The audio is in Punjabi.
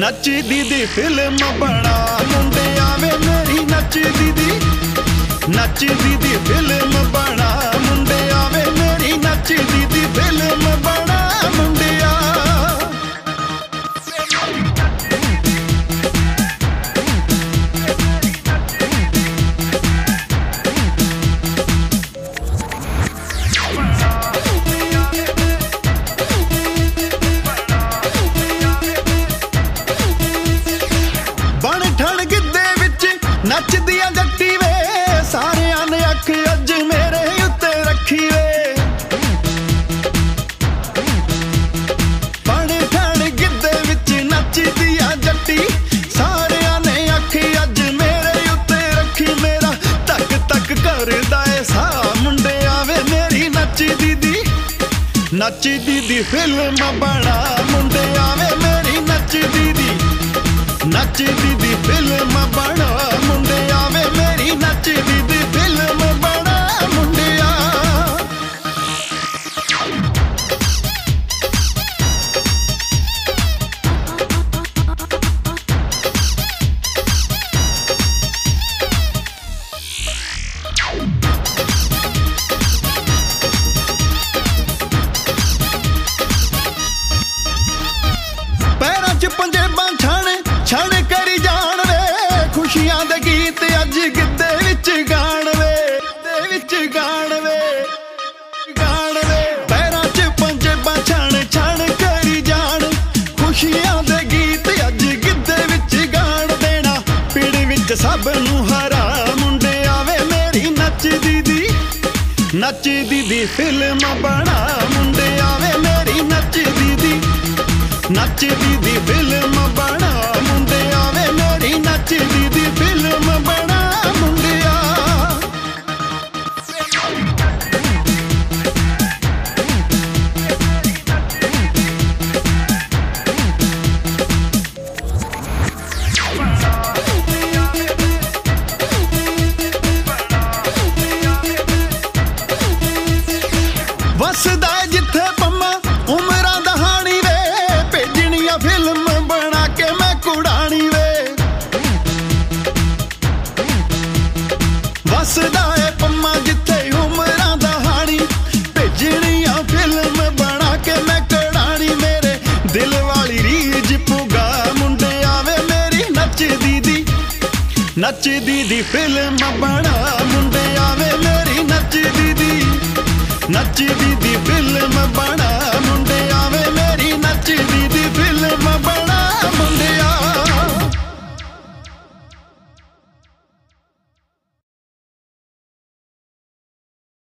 ਨੱਚਦੀ ਦੀ ਫਿਲਮ ਬਣਾ ਮੁੰਡਿਆਂ ਵੇ ਮੇਰੀ ਨੱਚਦੀ ਦੀ ਫਿਲਮ ਬਣਾ ਮੁੰਡਿਆਂ ਵੇ ਮੇਰੀ ਨੱਚਦੀ ਦੀ ਫਿਲਮ ਬਣਾ ਮੁੰਡਿਆਂ। ਨੱਚਦੀ ਆ ਜੱਟੀ ਵੇ ਸਾਰਿਆਂ ਨੇ ਅੱਖ ਅੱਜ ਮੇਰੇ ਉੱਤੇ ਰੱਖੀ ਵੇ। ਬਣ ਠਣ ਗਿੱਧੇ ਵਿੱਚ ਨੱਚਦੀ ਆ ਜੱਟੀ ਸਾਰਿਆਂ ਨੇ ਅੱਖ ਅੱਜ ਮੇਰੇ ਉੱਤੇ ਰੱਖੀ। ਮੇਰਾ ਤੱਕ ਤੱਕ ਕਰਦਾ ਏ ਸਾਹ ਮੁੰਡਿਆਂ ਵੇ ਮੇਰੀ ਨੱਚਦੀ ਦੀ ਫਿਲਮ ਬਣਾ ਮੁੰਡਿਆਂ ਵੇ ਮੇਰੀ ਨੱਚਦੀ ਦੀ ਫਿਲਮ ਬਣਾ ਮੁੰਡਿਆਂ ਵੇ ਮੇਰੀ ਨੱਚਦੀ ਦੀ ਫਿਲਮ ਬਣਾ ਮੁੰਡਿਆਂ। ਪੈਰਾਂ 'ਚ ਪੰਜੇਬਾਂ ਛਣ ਕਰੀ ਜਾਣ ਵੇ ਖੁਸ਼ੀਆਂ ਦੇ ਗੀਤ ਅੱਜ ਗਿੱਧੇ ਵਿੱਚ ਗਾਣ ਵੇ ਪੈਰਾਂ 'ਚ ਪੰਜੇਬਾਂ ਛਣ ਕਰੀ ਜਾਣ ਖੁਸ਼ੀਆਂ ਦੇ ਗੀਤ ਅੱਜ ਗਿੱਧੇ ਵਿੱਚ ਗਾਣ ਦੇਣਾ ਪਿੜ ਵਿੱਚ ਸਭ ਨੂੰ ਹਰਾ ਮੁੰਡਿਆਂ ਵੇ ਮੇਰੀ ਨੱਚਦੀ ਦੀ ਫਿਲਮ ਬਣਾ ਮੁੰਡਿਆਂ ਵੇ ਮੇਰੀ ਨੱਚਦੀ ਦੀ ਫਿਲਮ ਬਣਾ ਮੁੰਡਿਆਂ ਵੇ ਮੇਰੀ ਨੱਚਦੀ ਦੀ ਫਿਲਮ ਬਣਾ ਮੁੰਡਿਆਂ। ਵਸਦਾ ਜਿੱਥੇ ਪੰਮਾ ਉਮਰਾਂ ਦਾ ਹਾਣੀ ਵੇ ਭੇਜਣੀਆਂ ਫਿਲਮ ਬਣਾ ਕੇ ਮੈਂ ਕੁੜਾਣੀ ਵੇ। ਵਸਦਾ ਏ ਪੰਮਾ ਜਿੱਥੇ ਉਮਰਾਂ ਦਾ ਹਾਣੀ ਭੇਜਣੀਆਂ ਫਿਲਮ ਬਣਾ ਕੇ ਮੈਂ ਕੁੜਾਣੀ। ਮੇਰੇ ਦਿਲ ਵਾਲੀ ਰੀਝ ਪੁਗਾ ਮੁੰਡਿਆਂ ਵੇ ਮੇਰੀ ਨੱਚਦੀ ਦੀ ਫਿਲਮ ਬਣਾ